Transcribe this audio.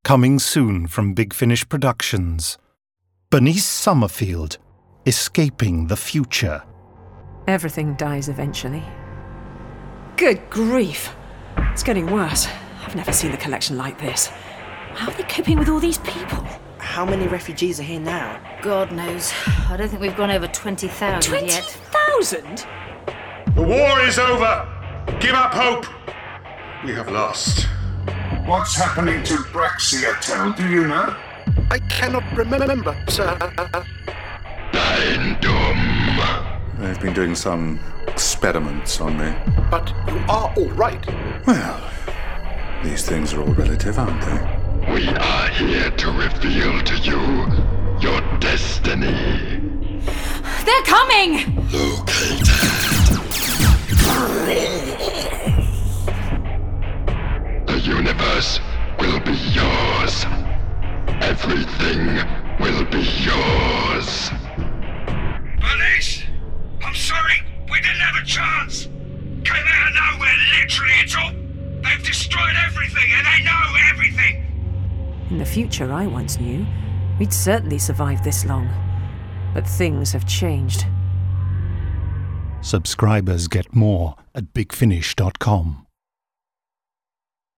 Coming soon from Big Finish Productions. Bernice Summerfield, Escaping the Future. Everything dies eventually. Good grief! It's getting worse. I've never seen a collection like this. How are they coping with all these people? How many refugees are here now? God knows. I don't think we've gone over 20,000 yet. 20,000? The war is over! Give up hope! We have lost. What's happening to Braxiatel, do you know? I cannot remember, sir. Dein Dumm! They've been doing some experiments on me. But you are all right. Well, these things are all relative, aren't they? We are here to reveal to you your destiny. They're coming! Located. The universe will be yours. Everything will be yours. Bernice! I'm sorry, we didn't have a chance. Came out of nowhere, literally, it's all... They've destroyed everything, and they know everything. In the future I once knew, we'd certainly survived this long. But things have changed. Subscribers get more at bigfinish.com.